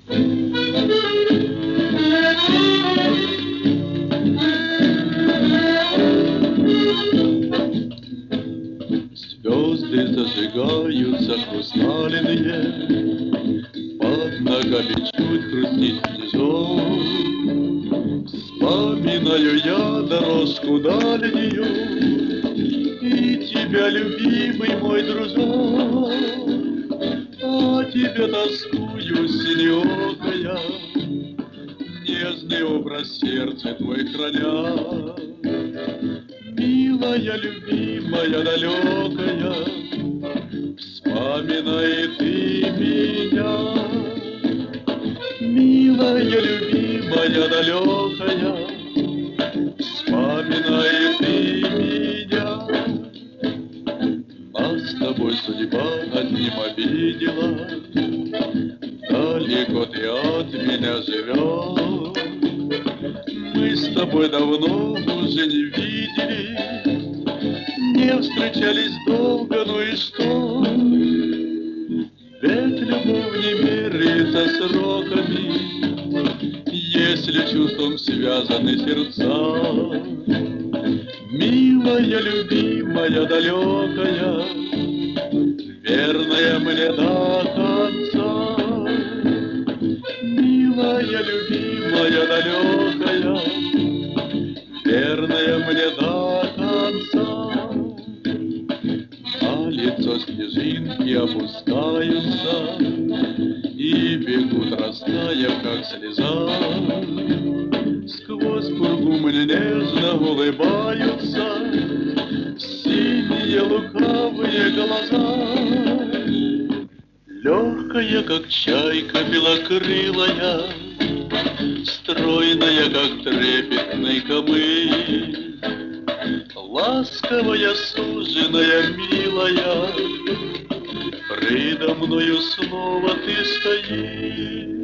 Звезды зажигаются хрустальные, под ногами чуть хрустит снежок. Вспоминаю я дорожку дальнюю и тебя, любимый мой дружок. О тебе тоскую, синеокая, нежный образ сердца твой храня. Милая, любимая, далекая, вспоминай ты меня. Милая, любимая, далекая, вспоминай ты меня. Нас с тобой судьба одним обидела, далеко ты от меня живешь. Мы с тобой давно уже не виделись, не встречались долго, ну и что? Ведь любовь не меряется сроками, если чувством связаны сердца. Милая, любимая, далекая, верная мне до конца. Милая, любимая, далекая, верная мне до конца. На лицо снежинки опускаются и бегут, растая, как слеза. Сквозь пургу мне нежно улыбаются синие лукавые глаза. Легкая, как чайка белокрылая, стройная, как трепетный камыш, ласковая, суженая, милая, предо мною снова ты стоишь.